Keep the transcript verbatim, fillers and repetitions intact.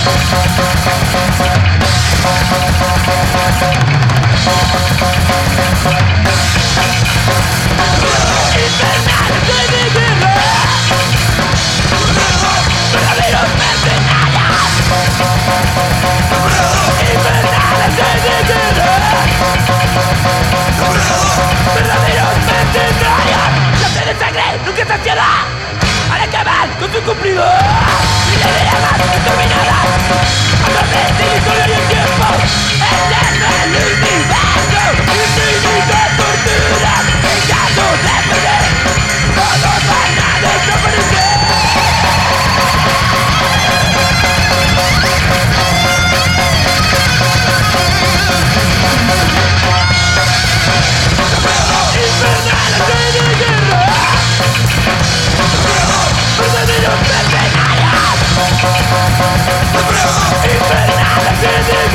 Nunca saciada, al acabar con su cumplido. Y la idea más determinada, a través de la historia y el tiempo, eterno el universo, infinita tortura, en caso de perder, todos van a desaparecer. Infernal de guerra, verdaderos mercenarios, infernales de